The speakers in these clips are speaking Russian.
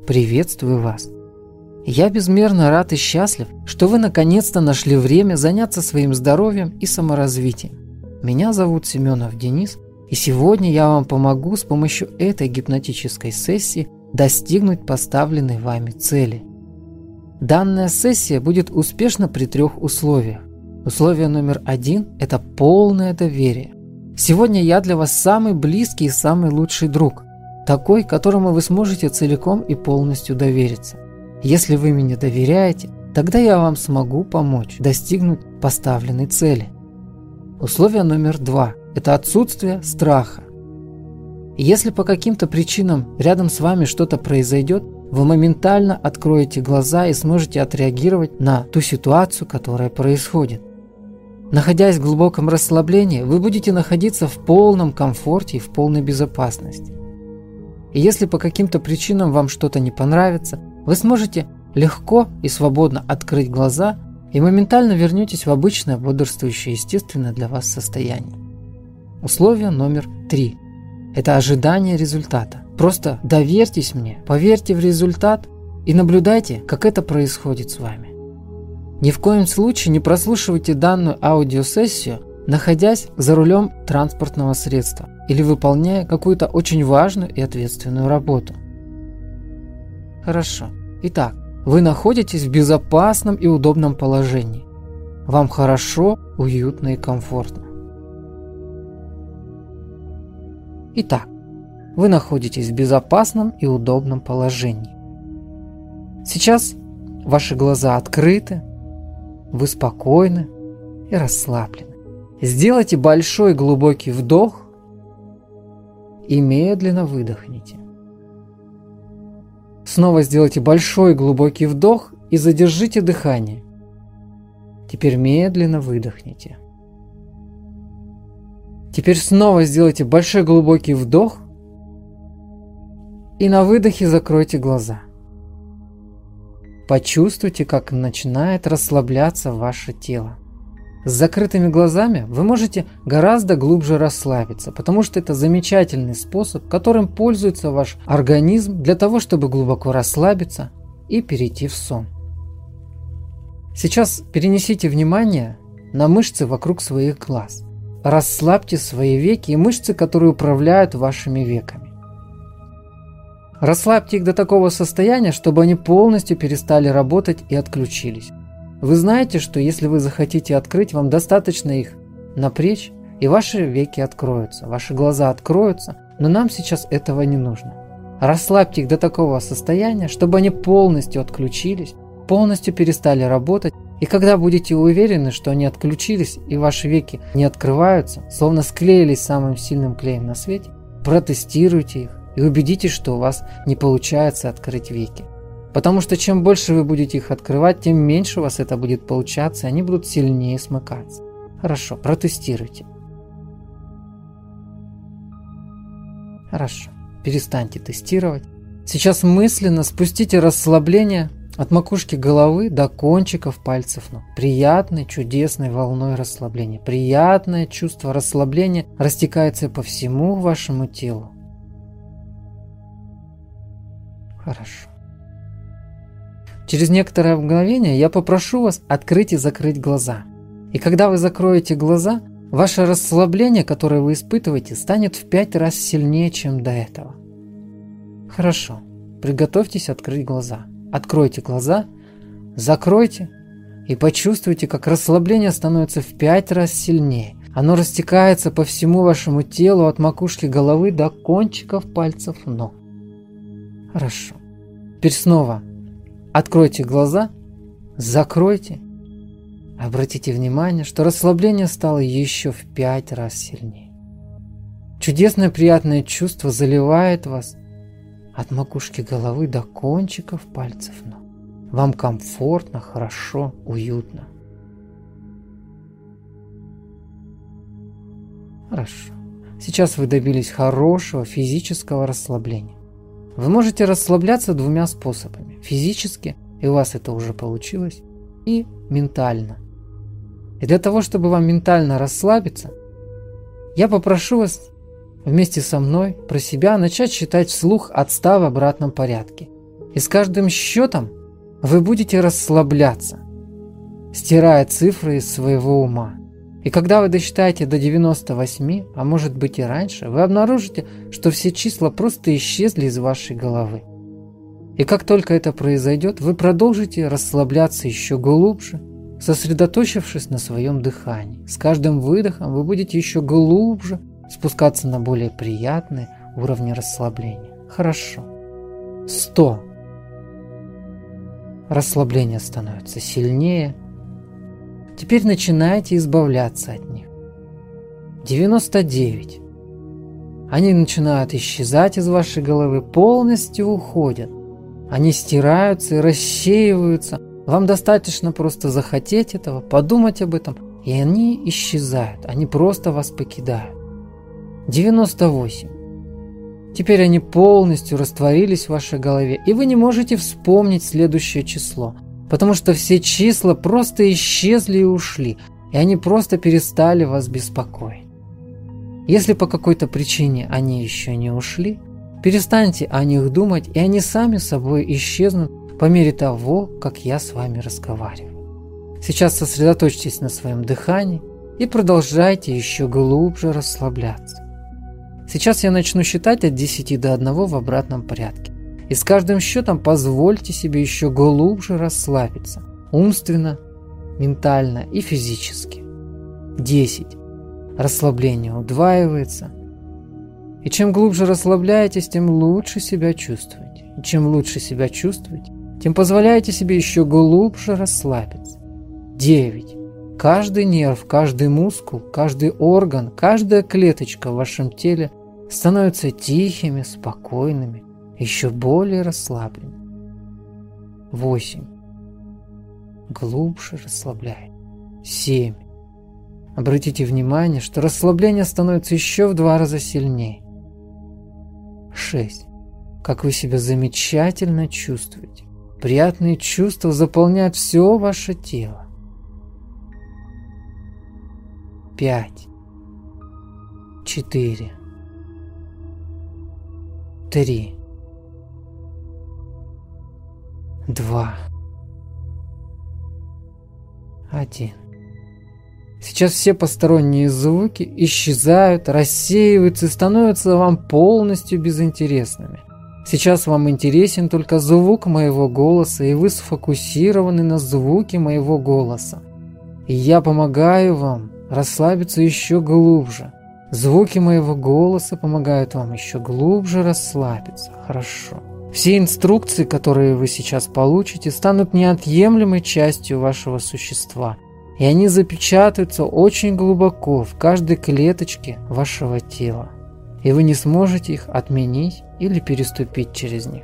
приветствую вас. Я безмерно рад и счастлив, что вы наконец-то нашли время заняться своим здоровьем и саморазвитием. Меня зовут Семенов Денис, и сегодня я вам помогу с помощью этой гипнотической сессии достигнуть поставленной вами цели. Данная сессия будет успешна при 3 условиях. Условие номер 1 – это полное доверие. Сегодня я для вас самый близкий и самый лучший друг, такой, которому вы сможете целиком и полностью довериться. Если вы мне доверяете, тогда я вам смогу помочь достигнуть поставленной цели. Условие номер 2 – это отсутствие страха. Если по каким-то причинам рядом с вами что-то произойдет, вы моментально откроете глаза и сможете отреагировать на ту ситуацию, которая происходит. Находясь в глубоком расслаблении, вы будете находиться в полном комфорте и в полной безопасности. И если по каким-то причинам вам что-то не понравится, вы сможете легко и свободно открыть глаза и моментально вернетесь в обычное, бодрствующее, естественное для вас состояние. Условие номер 3 – это ожидание результата. Просто доверьтесь мне, поверьте в результат и наблюдайте, как это происходит с вами. Ни в коем случае не прослушивайте данную аудиосессию, находясь за рулем транспортного средства или выполняя какую-то очень важную и ответственную работу. Хорошо. Итак, вы находитесь в безопасном и удобном положении. Вам хорошо, уютно и комфортно. Итак, вы находитесь в безопасном и удобном положении. Сейчас ваши глаза открыты, вы спокойны и расслаблены. Сделайте большой глубокий вдох и медленно выдохните. Снова сделайте большой глубокий вдох и задержите дыхание. Теперь медленно выдохните. Теперь снова сделайте большой глубокий вдох и на выдохе закройте глаза. Почувствуйте, как начинает расслабляться ваше тело. С закрытыми глазами вы можете гораздо глубже расслабиться, потому что это замечательный способ, которым пользуется ваш организм для того, чтобы глубоко расслабиться и перейти в сон. Сейчас перенесите внимание на мышцы вокруг своих глаз. Расслабьте свои веки и мышцы, которые управляют вашими веками. Расслабьте их до такого состояния, чтобы они полностью перестали работать и отключились. Вы знаете, что если вы захотите открыть, вам достаточно их напрячь, и ваши веки откроются, ваши глаза откроются, но нам сейчас этого не нужно. Расслабьте их до такого состояния, чтобы они полностью отключились, полностью перестали работать, и когда будете уверены, что они отключились и ваши веки не открываются, словно склеились самым сильным клеем на свете, протестируйте их и убедитесь, что у вас не получается открыть веки. Потому что чем больше вы будете их открывать, тем меньше у вас это будет получаться, и они будут сильнее смыкаться. Хорошо, протестируйте. Хорошо, перестаньте тестировать. Сейчас мысленно спустите расслабление от макушки головы до кончиков пальцев ног. Приятной, чудесной волной расслабления. Приятное чувство расслабления растекается по всему вашему телу. Хорошо. Через некоторое мгновение я попрошу вас открыть и закрыть глаза. И когда вы закроете глаза, ваше расслабление, которое вы испытываете, станет в 5 раз сильнее, чем до этого. Хорошо. Приготовьтесь открыть глаза. Откройте глаза, закройте и почувствуйте, как расслабление становится в 5 раз сильнее. Оно растекается по всему вашему телу от макушки головы до кончиков пальцев ног. Хорошо. Теперь снова откройте глаза, закройте. Обратите внимание, что расслабление стало еще в 5 раз сильнее. Чудесное приятное чувство заливает вас от макушки головы до кончиков пальцев ног. Вам комфортно, хорошо, уютно. Хорошо. Сейчас вы добились хорошего физического расслабления. Вы можете расслабляться 2 способами. Физически, и у вас это уже получилось, и ментально. И для того, чтобы вам ментально расслабиться, я попрошу вас вместе со мной про себя начать считать вслух от 100 в обратном порядке. И с каждым счетом вы будете расслабляться, стирая цифры из своего ума. И когда вы досчитаете до 98, а может быть и раньше, вы обнаружите, что все числа просто исчезли из вашей головы. И как только это произойдет, вы продолжите расслабляться еще глубже, сосредоточившись на своем дыхании. С каждым выдохом вы будете еще глубже спускаться на более приятные уровни расслабления. Хорошо. 100. Расслабление становится сильнее. Теперь начинайте избавляться от них. 99. Они начинают исчезать из вашей головы, полностью уходят. Они стираются и рассеиваются. Вам достаточно просто захотеть этого, подумать об этом, и они исчезают. Они просто вас покидают. 98. Теперь они полностью растворились в вашей голове, и вы не можете вспомнить следующее число, потому что все числа просто исчезли и ушли, и они просто перестали вас беспокоить. Если по какой-то причине они еще не ушли, перестаньте о них думать, и они сами собой исчезнут по мере того, как я с вами разговариваю. Сейчас сосредоточьтесь на своем дыхании и продолжайте еще глубже расслабляться. Сейчас я начну считать от 10 до 1 в обратном порядке. И с каждым счетом позвольте себе еще глубже расслабиться. Умственно, ментально и физически. 10. Расслабление удваивается. И чем глубже расслабляетесь, тем лучше себя чувствуете. И чем лучше себя чувствуете, тем позволяете себе еще глубже расслабиться. 9. Каждый нерв, каждый мускул, каждый орган, каждая клеточка в вашем теле становятся тихими, спокойными, еще более расслабленными. 8. Глубже расслабляйтесь. 7. Обратите внимание, что расслабление становится еще в 2 раза сильнее. 6. Как вы себя замечательно чувствуете. Приятные чувства заполняют все ваше тело. 5. 4. 3. 2. 1. Сейчас все посторонние звуки исчезают, рассеиваются и становятся вам полностью безинтересными. Сейчас вам интересен только звук моего голоса, и вы сфокусированы на звуке моего голоса. И я помогаю вам расслабиться еще глубже. Звуки моего голоса помогают вам еще глубже расслабиться. Хорошо. Все инструкции, которые вы сейчас получите, станут неотъемлемой частью вашего существа. И они запечатаются очень глубоко в каждой клеточке вашего тела. И вы не сможете их отменить или переступить через них.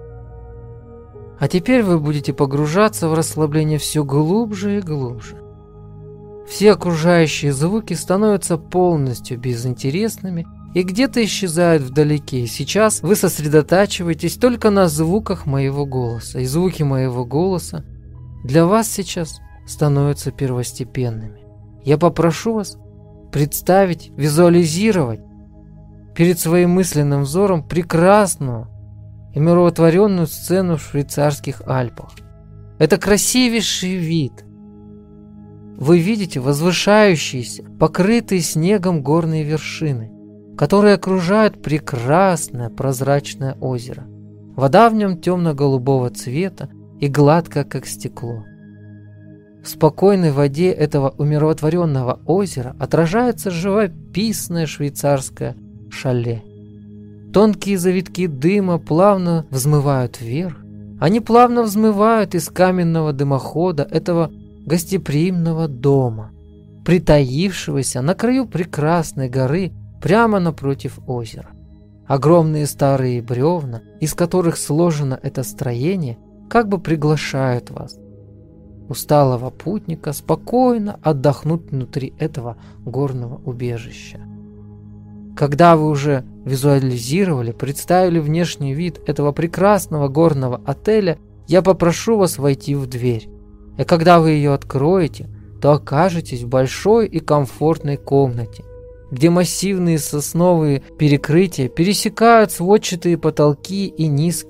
А теперь вы будете погружаться в расслабление все глубже и глубже. Все окружающие звуки становятся полностью безинтересными и где-то исчезают вдалеке. И сейчас вы сосредотачиваетесь только на звуках моего голоса. И звуки моего голоса для вас сейчас становятся первостепенными. Я попрошу вас представить, визуализировать перед своим мысленным взором прекрасную и миротворенную сцену в швейцарских Альпах. Это красивейший вид. Вы видите возвышающиеся, покрытые снегом горные вершины, которые окружают прекрасное прозрачное озеро. Вода в нем темно-голубого цвета и гладкая, как стекло. В спокойной воде этого умиротворенного озера отражается живописное швейцарское шале. Тонкие завитки дыма плавно взмывают вверх. Они плавно взмывают из каменного дымохода этого гостеприимного дома, притаившегося на краю прекрасной горы прямо напротив озера. Огромные старые бревна, из которых сложено это строение, как бы приглашают вас, усталого путника, спокойно отдохнуть внутри этого горного убежища. Когда вы уже визуализировали, представили внешний вид этого прекрасного горного отеля, я попрошу вас войти в дверь. И когда вы ее откроете, то окажетесь в большой и комфортной комнате, где массивные сосновые перекрытия пересекают сводчатые потолки и низкие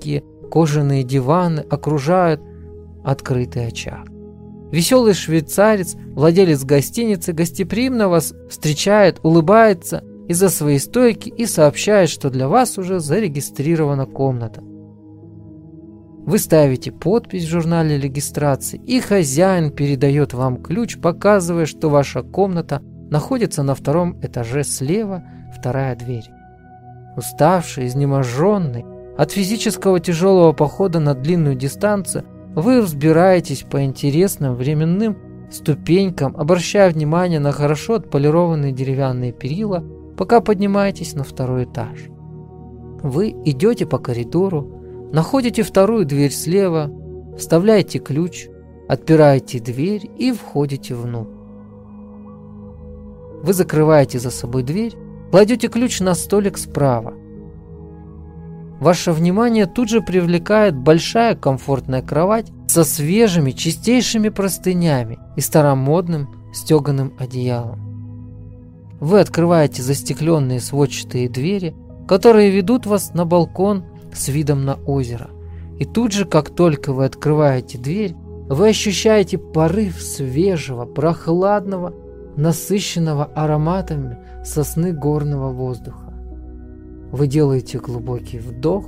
кожаные диваны окружают открытый очаг. Веселый швейцарец, владелец гостиницы, гостеприимно вас встречает, улыбается из-за своей стойки и сообщает, что для вас уже зарегистрирована комната. Вы ставите подпись в журнале регистрации, и хозяин передает вам ключ, показывая, что ваша комната находится на 2-м этаже слева, 2-я дверь. Уставший, изнеможенный от физического тяжелого похода на длинную дистанцию, вы взбираетесь по интересным временным ступенькам, обращая внимание на хорошо отполированные деревянные перила, пока поднимаетесь на 2-й этаж. Вы идете по коридору, находите 2-ю дверь слева, вставляете ключ, отпираете дверь и входите внутрь. Вы закрываете за собой дверь, кладете ключ на столик справа. Ваше внимание тут же привлекает большая комфортная кровать со свежими, чистейшими простынями и старомодным стеганым одеялом. Вы открываете застекленные сводчатые двери, которые ведут вас на балкон с видом на озеро. И тут же, как только вы открываете дверь, вы ощущаете порыв свежего, прохладного, насыщенного ароматами сосны горного воздуха. Вы делаете глубокий вдох,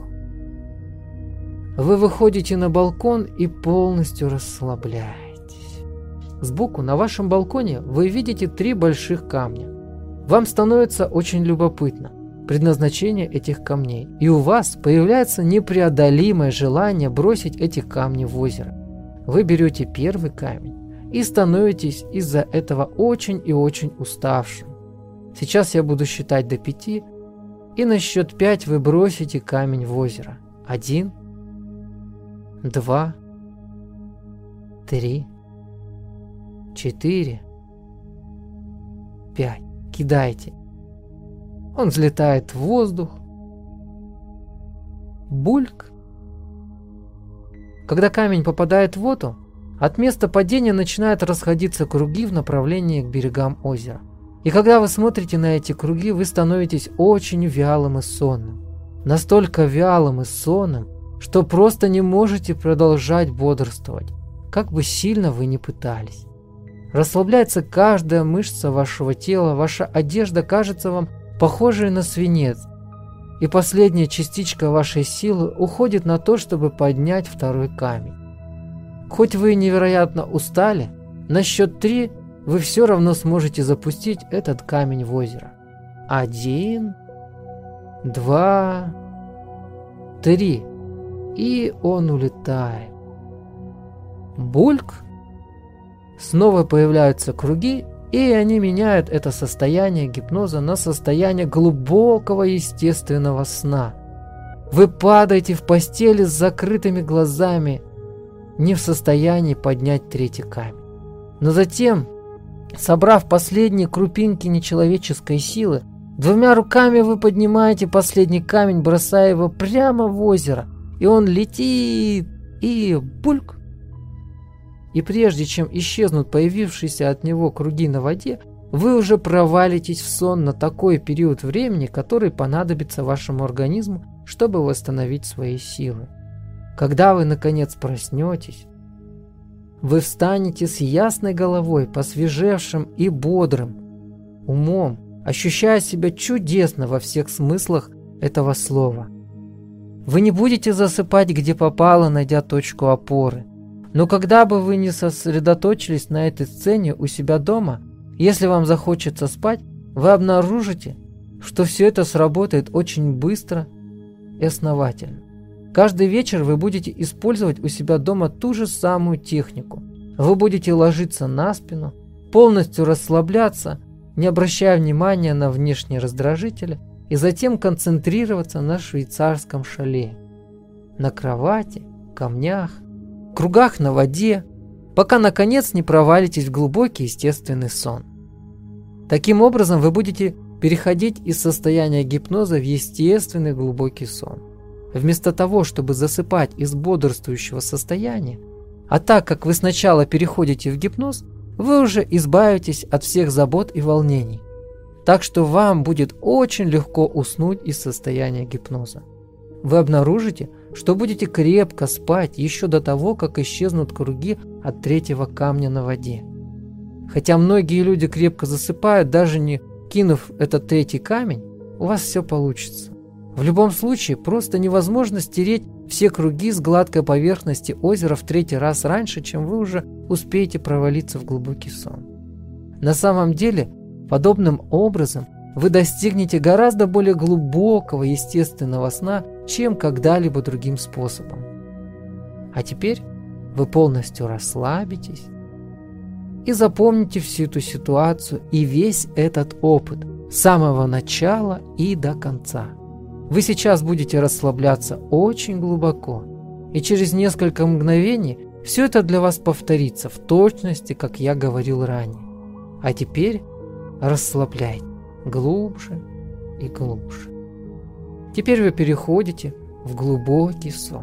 вы выходите на балкон и полностью расслабляетесь. Сбоку на вашем балконе вы видите 3 больших камня. Вам становится очень любопытно предназначение этих камней, и у вас появляется непреодолимое желание бросить эти камни в озеро. Вы берете 1-й камень и становитесь из-за этого очень и очень уставшим. Сейчас я буду считать до 5, и на счет 5 вы бросите камень в озеро. 1, 2, 3, 4, 5. Кидайте. Он взлетает в воздух. Бульк. Когда камень попадает в воду, от места падения начинают расходиться круги в направлении к берегам озера. И когда вы смотрите на эти круги, вы становитесь очень вялым и сонным. Настолько вялым и сонным, что просто не можете продолжать бодрствовать, как бы сильно вы ни пытались. Расслабляется каждая мышца вашего тела, ваша одежда кажется вам похожей на свинец, и последняя частичка вашей силы уходит на то, чтобы поднять 2-й камень. Хоть вы невероятно устали, на счет 3 вы все равно сможете запустить этот камень в озеро. 1, 2, 3. И он улетает. Бульк. Снова появляются круги, и они меняют это состояние гипноза на состояние глубокого естественного сна. Вы падаете в постели с закрытыми глазами, не в состоянии поднять 3-й камень. Но затем, собрав последние крупинки нечеловеческой силы, 2 руками вы поднимаете последний камень, бросая его прямо в озеро, и он летит, и бульк. И прежде чем исчезнут появившиеся от него круги на воде, вы уже провалитесь в сон на такой период времени, который понадобится вашему организму, чтобы восстановить свои силы. Когда вы наконец проснетесь, вы встанете с ясной головой, посвежевшим и бодрым умом, ощущая себя чудесно во всех смыслах этого слова. Вы не будете засыпать где попало, найдя точку опоры. Но когда бы вы ни сосредоточились на этой сцене у себя дома, если вам захочется спать, вы обнаружите, что все это сработает очень быстро и основательно. Каждый вечер вы будете использовать у себя дома ту же самую технику. Вы будете ложиться на спину, полностью расслабляться, не обращая внимания на внешние раздражители, и затем концентрироваться на швейцарском шале, на кровати, камнях, кругах на воде, пока наконец не провалитесь в глубокий естественный сон. Таким образом вы будете переходить из состояния гипноза в естественный глубокий сон. Вместо того, чтобы засыпать из бодрствующего состояния, а так как вы сначала переходите в гипноз, вы уже избавитесь от всех забот и волнений. Так что вам будет очень легко уснуть из состояния гипноза. Вы обнаружите, что будете крепко спать еще до того, как исчезнут круги от третьего камня на воде. Хотя многие люди крепко засыпают, даже не кинув этот третий камень, у вас все получится. В любом случае, просто невозможно стереть все круги с гладкой поверхности озера в третий раз раньше, чем вы уже успеете провалиться в глубокий сон. На самом деле, подобным образом вы достигнете гораздо более глубокого естественного сна, чем когда-либо другим способом. А теперь вы полностью расслабитесь и запомните всю эту ситуацию и весь этот опыт с самого начала и до конца. Вы сейчас будете расслабляться очень глубоко, и через несколько мгновений все это для вас повторится в точности, как я говорил ранее. А теперь расслабляйтесь глубже и глубже. Теперь вы переходите в глубокий сон.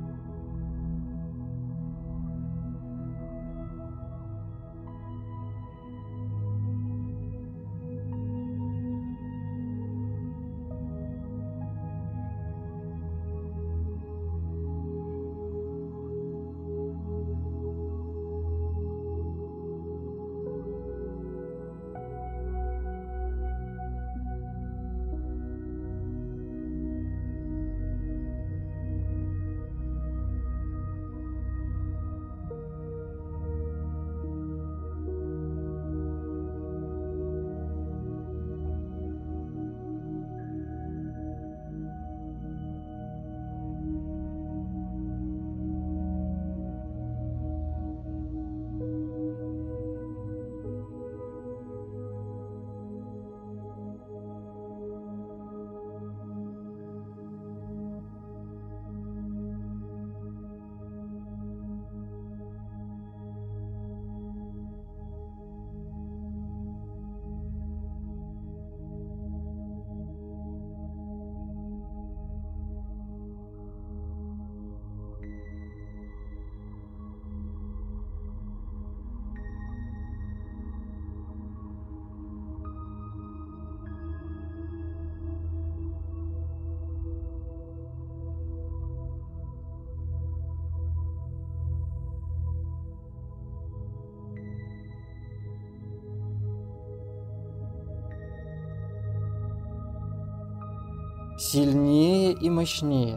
Сильнее и мощнее.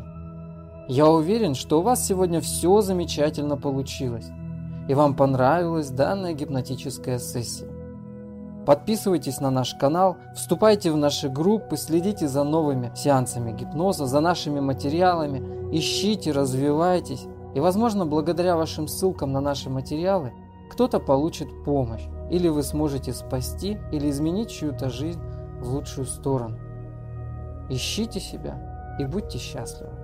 Я уверен, что у вас сегодня все замечательно получилось, и вам понравилась данная гипнотическая сессия. Подписывайтесь на наш канал, вступайте в наши группы, следите за новыми сеансами гипноза, за нашими материалами, ищите, развивайтесь, и, возможно, благодаря вашим ссылкам на наши материалы кто-то получит помощь, или вы сможете спасти или изменить чью-то жизнь в лучшую сторону. Ищите себя и будьте счастливы.